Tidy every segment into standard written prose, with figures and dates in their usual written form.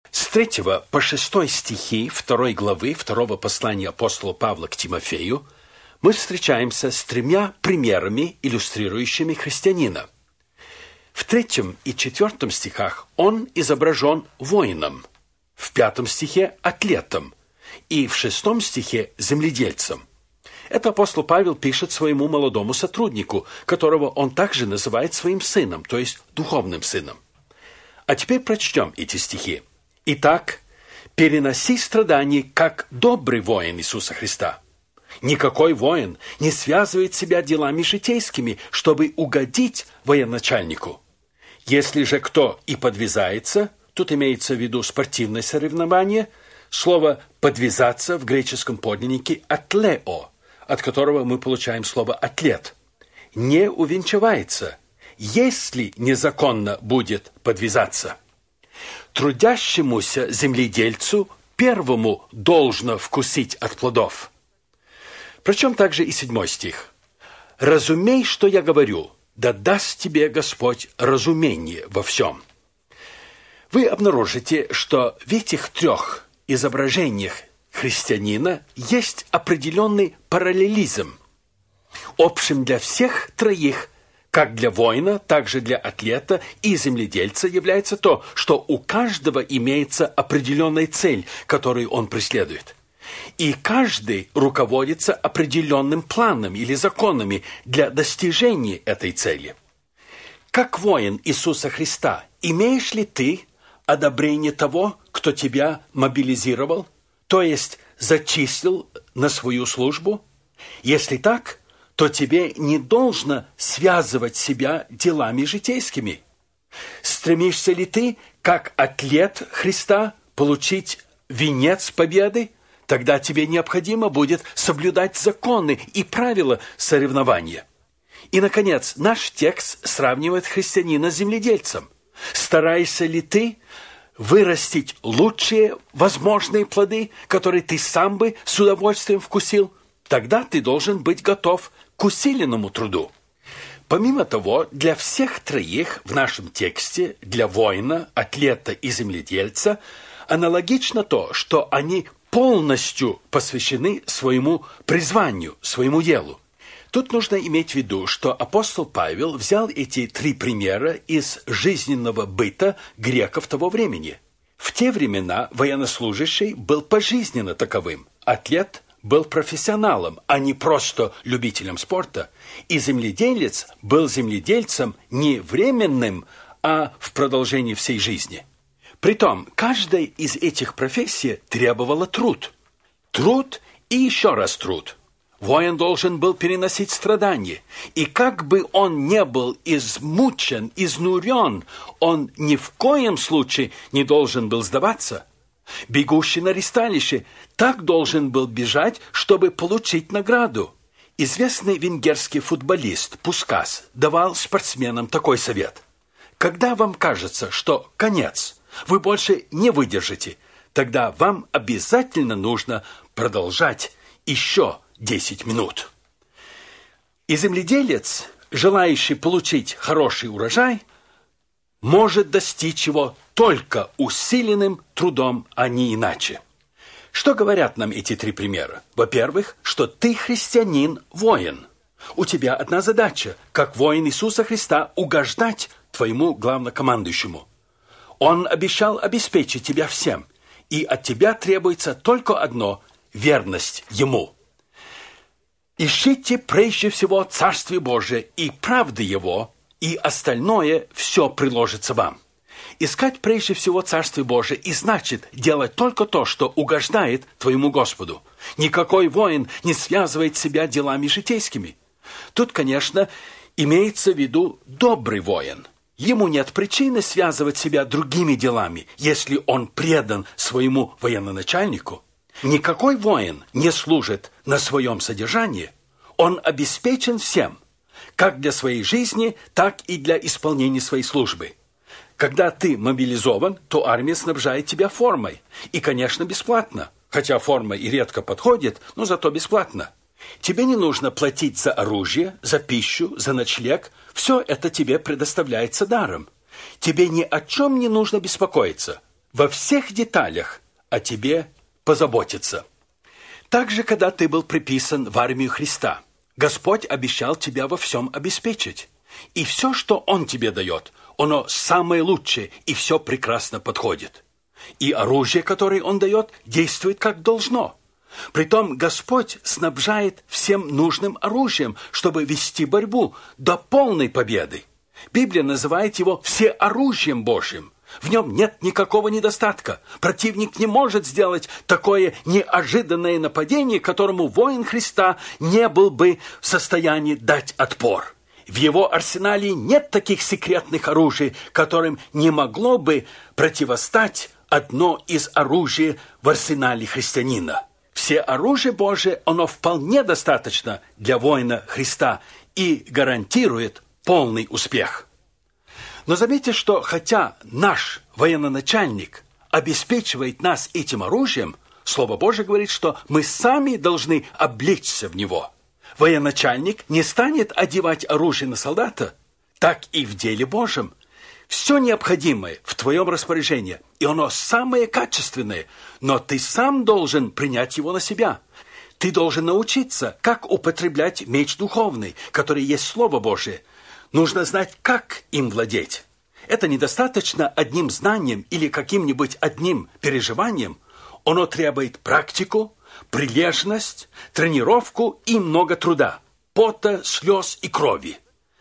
С 3 по 6 стихи 2 главы 2 послания апостола Павла к Тимофею мы встречаемся с 3 примерами, иллюстрирующими христианина. В 3 и 4 стихах он изображен воином, в 5 стихе – атлетом и в 6 стихе – земледельцем. Это апостол Павел пишет своему молодому сотруднику, которого он также называет своим сыном, то есть духовным сыном. А теперь прочтем эти стихи. «Итак, переноси страдания, как добрый воин Иисуса Христа. Никакой воин не связывает себя делами житейскими, чтобы угодить военачальнику. Если же кто и подвязается, тут имеется в виду спортивное соревнование, слово «подвязаться» в греческом подлиннике «атлео», от которого мы получаем слово «атлет», не увенчивается, если незаконно будет подвязаться. Трудящемуся земледельцу первому должно вкусить от плодов». Причем также и 7 стих. «Разумей, что я говорю, да даст тебе Господь разумение во всем». Вы обнаружите, что в этих 3 изображениях христианина есть определенный параллелизм. Общим для всех 3, как для воина, так же для атлета и земледельца, является то, что у каждого имеется определенная цель, которую он преследует. И каждый руководится определенным планом или законами для достижения этой цели. Как воин Иисуса Христа, имеешь ли ты одобрение того, кто тебя мобилизировал, то есть зачислил на свою службу? Если так, то тебе не должно связывать себя делами житейскими. Стремишься ли ты, как атлет Христа, получить венец победы? Тогда тебе необходимо будет соблюдать законы и правила соревнования. И, наконец, наш текст сравнивает христианина с земледельцем. Стараешься ли ты вырастить лучшие возможные плоды, которые ты сам бы с удовольствием вкусил? Тогда ты должен быть готов к усиленному труду. Помимо того, для всех 3 в нашем тексте, для воина, атлета и земледельца, аналогично то, что они полностью посвящены своему призванию, своему делу. Тут нужно иметь в виду, что апостол Павел взял эти 3 примера из жизненного быта греков того времени. В те времена военнослужащий был пожизненно таковым, атлет был профессионалом, а не просто любителем спорта, и земледелец был земледельцем не временным, а в продолжении всей жизни. Притом, каждая из этих профессий требовала труд. Труд и еще раз труд. Воин должен был переносить страдания, и как бы он не был измучен, изнурен, он ни в коем случае не должен был сдаваться. Бегущий на ресталище так должен был бежать, чтобы получить награду. Известный венгерский футболист Пускас давал спортсменам такой совет. Когда вам кажется, что конец, вы больше не выдержите, тогда вам обязательно нужно продолжать еще 10 минут. И земледелец, желающий получить хороший урожай, может достичь его только усиленным трудом, а не иначе. Что говорят нам эти 3 примера? Во-первых, что ты христианин-воин. У тебя одна задача, как воин Иисуса Христа, угождать твоему главнокомандующему. Он обещал обеспечить тебя всем, и от тебя требуется только одно – верность Ему. Ищите прежде всего Царствие Божие и правды Его, и остальное все приложится вам. Искать прежде всего Царствие Божие и значит делать только то, что угождает твоему Господу. Никакой воин не связывает себя делами житейскими. Тут, конечно, имеется в виду добрый воин. Ему нет причины связывать себя другими делами, если он предан своему военачальнику. Никакой воин не служит на своем содержании. Он обеспечен всем, как для своей жизни, так и для исполнения своей службы. Когда ты мобилизован, то армия снабжает тебя формой. И, конечно, бесплатно. Хотя форма и редко подходит, но зато бесплатно. Тебе не нужно платить за оружие, за пищу, за ночлег. Все это тебе предоставляется даром. Тебе ни о чем не нужно беспокоиться. во всех деталях о тебе позаботиться. Также, когда ты был приписан в армию Христа, Господь обещал тебя во всем обеспечить. И все, что Он тебе дает, оно самое лучшее, и все прекрасно подходит. И оружие, которое Он дает, действует как должно. Притом Господь снабжает всем нужным оружием, чтобы вести борьбу до полной победы. Библия называет его всеоружием Божьим. В нем нет никакого недостатка. Противник не может сделать такое неожиданное нападение, которому воин Христа не был бы в состоянии дать отпор. В его арсенале нет таких секретных оружий, которым не могло бы противостать одно из оружий в арсенале христианина. Все оружие Божие, оно вполне достаточно для воина Христа и гарантирует полный успех. Но заметьте, что хотя наш военачальник обеспечивает нас этим оружием, Слово Божие говорит, что мы сами должны облечься в него. Военачальник не станет одевать оружие на солдата, так и в деле Божьем. Все необходимое в твоем распоряжении, и оно самое качественное, но ты сам должен принять его на себя. Ты должен научиться, как употреблять меч духовный, который есть Слово Божие. Нужно знать, как им владеть. Это недостаточно одним знанием или каким-нибудь одним переживанием. Оно требует практику, прилежность, тренировку и много труда, пота, слез и крови.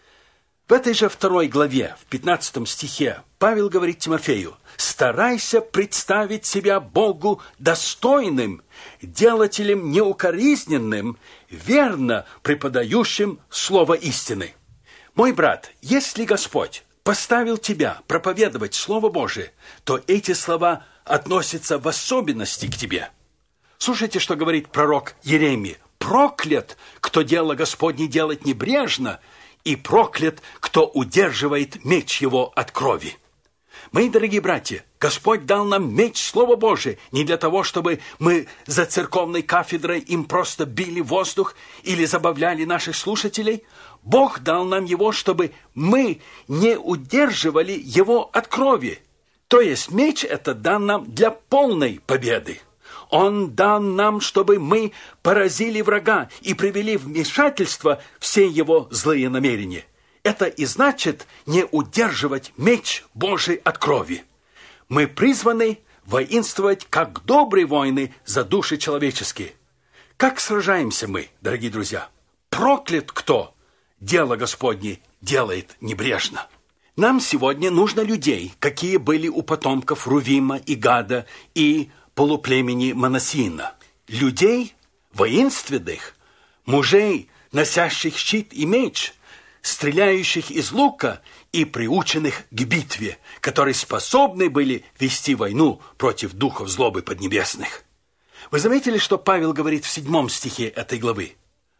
В этой же 2 главе, в 15 стихе, Павел говорит Тимофею: «Старайся представить себя Богу достойным, делателем неукоризненным, верно преподающим слово истины». Мой брат, если Господь поставил тебя проповедовать Слово Божие, то эти слова относятся в особенности к тебе. Слушайте, что говорит пророк Иеремия: «Проклят, кто дело Господне делает небрежно, и проклят, кто удерживает меч его от крови». Мои дорогие братья, Господь дал нам меч Слова Божие не для того, чтобы мы за церковной кафедрой им просто били воздух или забавляли наших слушателей. Бог дал нам его, чтобы мы не удерживали его от крови. То есть меч это дан нам для полной победы. Он дан нам, чтобы мы поразили врага и привели в вмешательство все его злые намерения. Это и значит не удерживать меч Божий от крови. Мы призваны воинствовать, как добрые воины за души человеческие. Как сражаемся мы, дорогие друзья? Проклят кто дело Господне делает небрежно. Нам сегодня нужно людей, какие были у потомков Рувима и Гада и полуплемени Манассина. Людей воинственных, мужей, носящих щит и меч, стреляющих из лука и приученных к битве, которые способны были вести войну против духов злобы поднебесных. Вы заметили, что Павел говорит в 7 стихе этой главы?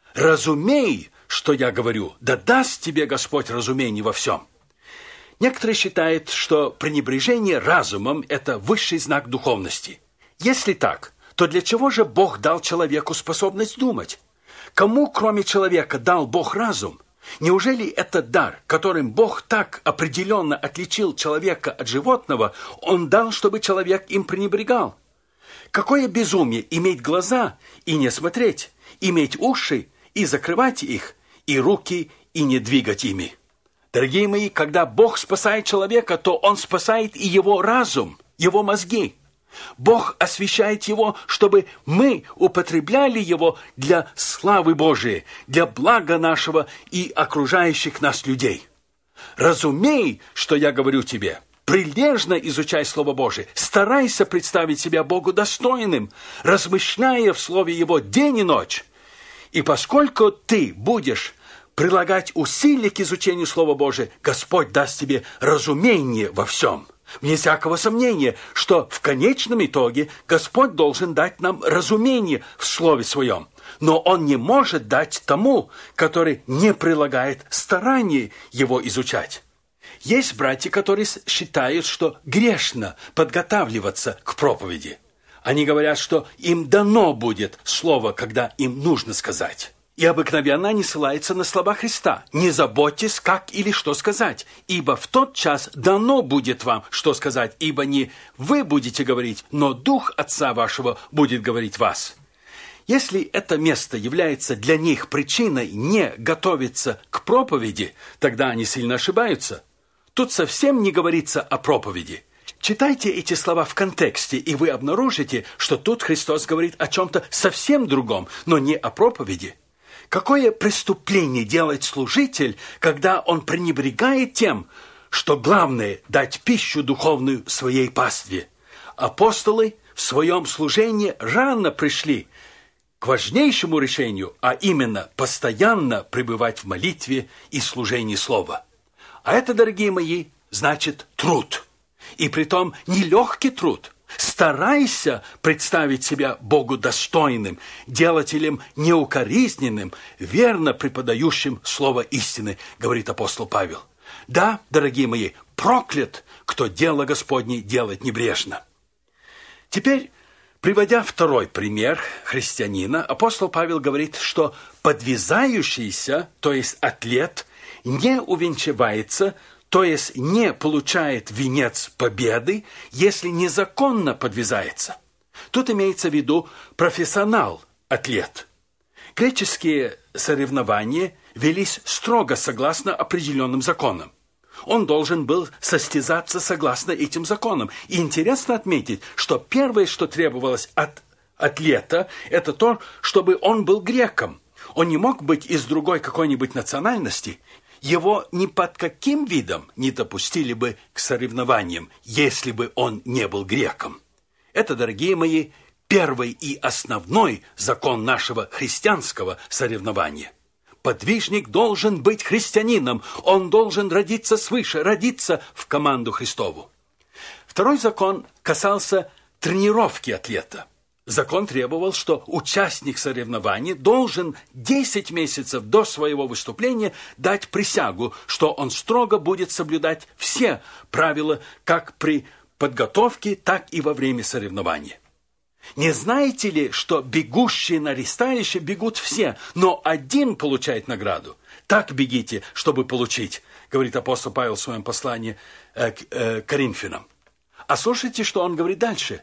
«Разумей, что я говорю, да даст тебе Господь разумение во всем». Некоторые считают, что пренебрежение разумом – это высший знак духовности. Если так, то для чего же Бог дал человеку способность думать? Кому, кроме человека, дал Бог разум? Неужели это дар, которым Бог так определенно отличил человека от животного, Он дал, чтобы человек им пренебрегал? Какое безумие иметь глаза и не смотреть, иметь уши и закрывать их, и руки и не двигать ими? Дорогие мои, когда Бог спасает человека, то Он спасает и его разум, его мозги. Бог освящает его, чтобы мы употребляли его для славы Божией, для блага нашего и окружающих нас людей. Разумей, что я говорю тебе. Прилежно изучай Слово Божие. Старайся представить себя Богу достойным, размышляя в Слове Его день и ночь. И поскольку ты будешь прилагать усилия к изучению Слова Божия, Господь даст тебе разумение во всем. Вне всякого сомнения, что в конечном итоге Господь должен дать нам разумение в Слове Своем. Но Он не может дать тому, который не прилагает старания его изучать. Есть братья, которые считают, что грешно подготавливаться к проповеди. Они говорят, что им дано будет слово, когда им нужно сказать. И обыкновенно не ссылается на слова Христа. «Не заботьтесь, как или что сказать, ибо в тот час дано будет вам, что сказать, ибо не вы будете говорить, но Дух Отца вашего будет говорить вас». Если это место является для них причиной не готовиться к проповеди, тогда они сильно ошибаются. Тут совсем не говорится о проповеди. Читайте эти слова в контексте, и вы обнаружите, что тут Христос говорит о чем-то совсем другом, но не о проповеди. Какое преступление делает служитель, когда он пренебрегает тем, что главное – дать пищу духовную своей пастве? Апостолы в своем служении рано пришли к важнейшему решению, а именно постоянно пребывать в молитве и служении Слова. А это, дорогие мои, значит труд. И притом нелегкий труд. Старайся представить себя Богу достойным, делателем неукоризненным, верно преподающим слово истины, говорит апостол Павел. Да, дорогие мои, проклят, кто дело Господне делает небрежно. Теперь, приводя второй пример христианина, апостол Павел говорит, что подвязающийся, то есть атлет, не увенчивается, то есть не получает венец победы, если незаконно подвязается. Тут имеется в виду профессионал-атлет. Греческие соревнования велись строго согласно определенным законам. Он должен был состязаться согласно этим законам. И интересно отметить, что первое, что требовалось от атлета, это то, чтобы он был греком. Он не мог быть из другой какой-нибудь национальности. Его ни под каким видом не допустили бы к соревнованиям, если бы он не был греком. Это, дорогие мои, первый и основной закон нашего христианского соревнования. Подвижник должен быть христианином, он должен родиться свыше, родиться в команду Христову. Второй закон касался тренировки атлета. Закон требовал, что участник соревнований должен 10 месяцев до своего выступления дать присягу, что он строго будет соблюдать все правила как при подготовке, так и во время соревнования. Не знаете ли, что бегущие на ресталище бегут все, но один получает награду? Так бегите, чтобы получить, говорит апостол Павел в своем послании к Коринфянам. А слушайте, что он говорит дальше.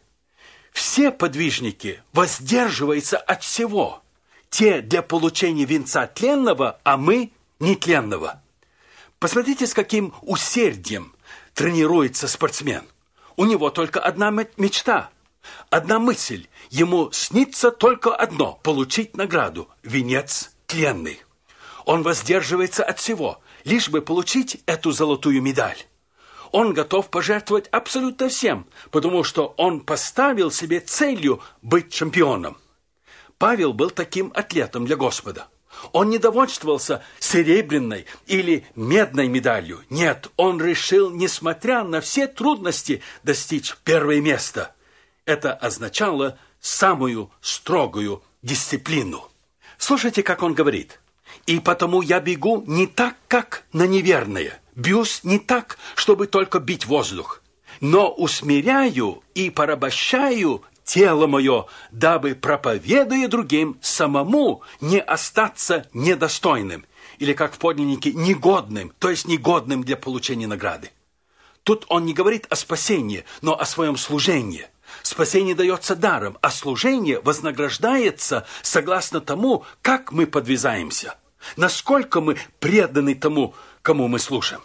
Все подвижники воздерживаются от всего. Те для получения венца тленного, а мы нетленного. Посмотрите, с каким усердием тренируется спортсмен. У него только одна мечта, одна мысль. Ему снится только одно – получить награду – венец тленный. Он воздерживается от всего, лишь бы получить эту золотую медаль. Он готов пожертвовать абсолютно всем, потому что он поставил себе целью быть чемпионом. Павел был таким атлетом для Господа. Он не довольствовался серебряной или медной медалью. Нет, он решил, несмотря на все трудности, достичь первое место. Это означало самую строгую дисциплину. Слушайте, как он говорит. «И потому я бегу не так, как на неверное». Бьюсь не так, чтобы только бить воздух, но усмиряю и порабощаю тело мое, дабы, проповедуя другим, самому не остаться недостойным, или, как в подлиннике, негодным, то есть негодным для получения награды. Тут он не говорит о спасении, но о своем служении. Спасение дается даром, а служение вознаграждается согласно тому, как мы подвязаемся, насколько мы преданы тому, кому мы служим.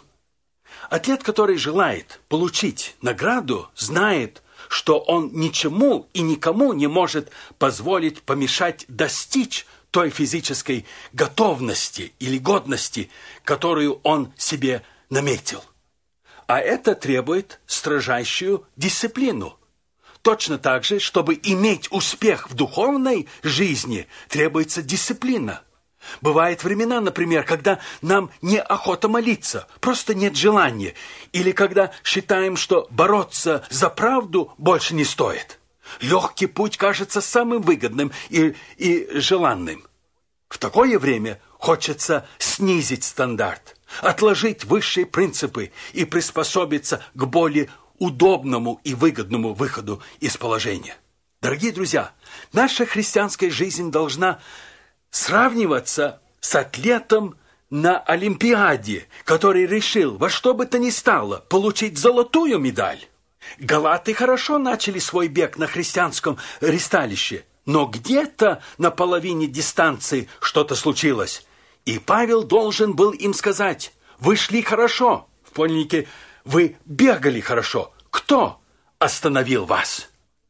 Атлет, который желает получить награду, знает, что он ничему и никому не может позволить помешать достичь той физической готовности или годности, которую он себе наметил. А это требует строжайшую дисциплину. Точно так же, чтобы иметь успех в духовной жизни, требуется дисциплина. Бывают времена, например, когда нам неохота молиться, просто нет желания, или когда считаем, что бороться за правду больше не стоит. Легкий путь кажется самым выгодным и желанным. В такое время хочется снизить стандарт, отложить высшие принципы и приспособиться к более удобному и выгодному выходу из положения. Дорогие друзья, наша христианская жизнь должна сравниваться с атлетом на Олимпиаде, который решил во что бы то ни стало получить золотую медаль. Галаты хорошо начали свой бег на христианском ристалище, но где-то на половине дистанции что-то случилось. И Павел должен был им сказать: вы шли хорошо, в подлиннике вы бегали хорошо. Кто остановил вас?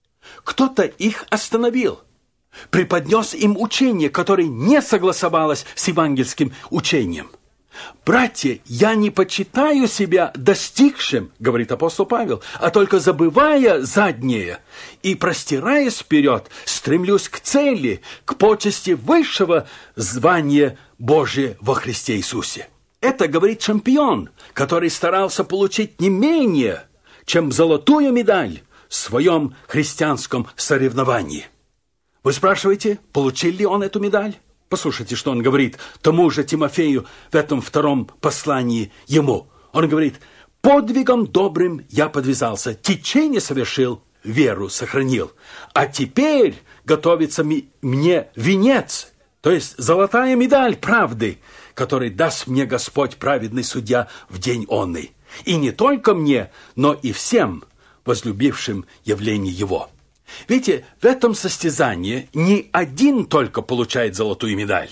Кто-то их остановил, преподнес им учение, которое не согласовалось с евангельским учением. «Братья, я не почитаю себя достигшим, — говорит апостол Павел, — а только забывая заднее и простираясь вперед, стремлюсь к цели, к почести высшего звания Божия во Христе Иисусе». Это говорит чемпион, который старался получить не менее, чем золотую медаль в своем христианском соревновании. Вы спрашиваете, получил ли он эту медаль? Послушайте, что он говорит тому же Тимофею в этом втором послании ему. Он говорит: «Подвигом добрым я подвязался, течение совершил, веру сохранил. А теперь готовится мне венец, то есть золотая медаль правды, который даст мне Господь, праведный судья, в день онный. И не только мне, но и всем, возлюбившим явление Его». Видите, в этом состязании не один только получает золотую медаль,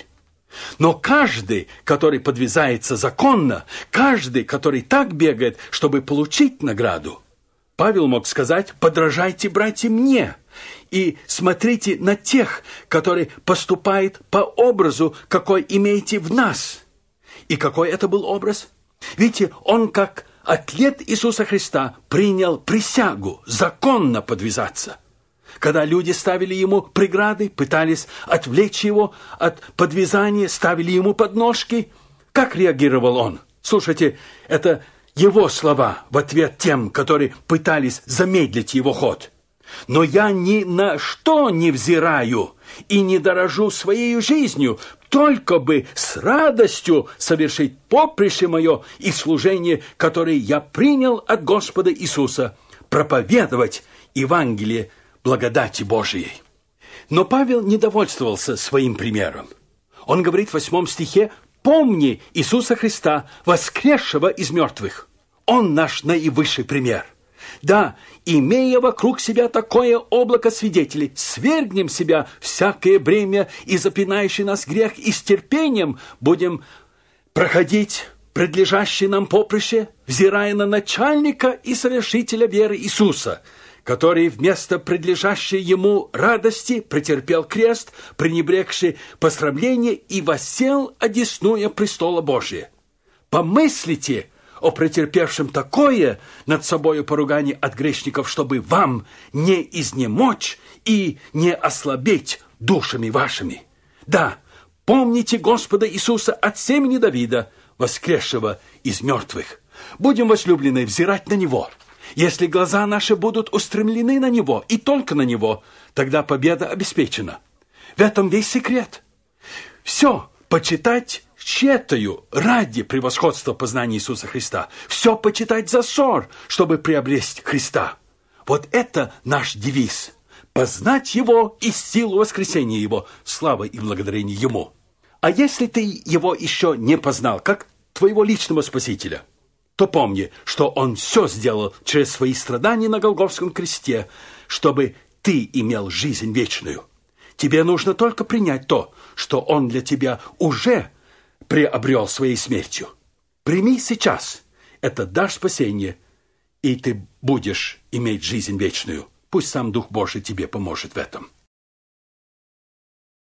но каждый, который подвязается законно, каждый, который так бегает, чтобы получить награду. Павел мог сказать: подражайте, братья, мне, и смотрите на тех, которые поступают по образу, какой имеете в нас. И какой это был образ? Видите, он, как атлет Иисуса Христа, принял присягу законно подвязаться. Когда люди ставили ему преграды, пытались отвлечь его от подвязания, ставили ему подножки, как реагировал он? Слушайте, это его слова в ответ тем, которые пытались замедлить его ход. «Но я ни на что не взираю и не дорожу своей жизнью, только бы с радостью совершить поприще мое и служение, которое я принял от Господа Иисуса, проповедовать Евангелие благодати Божией». Но Павел не довольствовался своим примером. Он говорит в 8 стихе: «Помни Иисуса Христа, воскресшего из мертвых». Он наш наивысший пример. Да, имея вокруг себя такое облако свидетелей, свергнем себя всякое бремя и запинающий нас грех, и с терпением будем проходить предлежащее нам поприще, взирая на начальника и совершителя веры Иисуса, который вместо предлежащей ему радости претерпел крест, пренебрегший посрамление, и воссел одесную престола Божия. Помыслите о претерпевшем такое над собою поругание от грешников, чтобы вам не изнемочь и не ослабеть душами вашими. Да, помните Господа Иисуса от семени Давида, воскресшего из мертвых. Будем, возлюбленные, взирать на Него. Если глаза наши будут устремлены на Него и только на Него, тогда победа обеспечена. В этом весь секрет. Все почитать тщетою ради превосходства познания Иисуса Христа. Все почитать за ссор, чтобы приобрести Христа. Вот это наш девиз. Познать Его и силу воскресения Его, слава и благодарение Ему. А если ты Его еще не познал, как твоего личного Спасителя, то помни, что Он все сделал через свои страдания на Голгофском кресте, чтобы ты имел жизнь вечную. Тебе нужно только принять то, что Он для тебя уже приобрел своей смертью. Прими сейчас это дар спасения, и ты будешь иметь жизнь вечную. Пусть сам Дух Божий тебе поможет в этом.